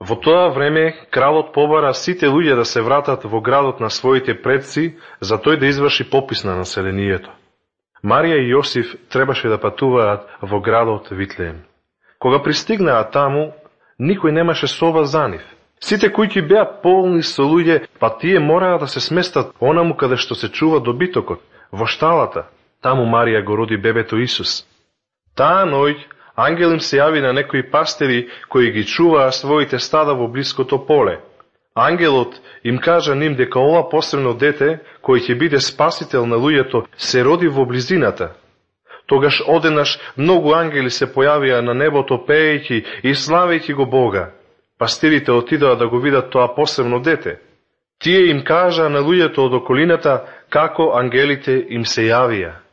Во тоа време, кралот побара сите луѓе да се вратат во градот на своите предци, за тој да изврши попис на населението. Марија и Јосиф требаше да патуваат во градот Витлеем. Кога пристигнаа таму, никој немаше сова за нив. Сите куќи беа полни со луѓе, па тие мораа да се сместат онаму каде што се чува добитокот, во шталата. Таму Марија го роди бебето Исус. Таа ноќ ангел им се јави на некои пастири кои ги чуваа своите стада во блиското поле. Ангелот им кажа ним дека ова посебно дете, кој ќе биде спасител на луѓето, се роди во близината. Тогаш одеднаш многу ангели се појавија на небото пеејќи и славејќи го Бога. Пастирите отидоа да го видат тоа посебно дете. Тие им кажа на луѓето од околината како ангелите им се јавија.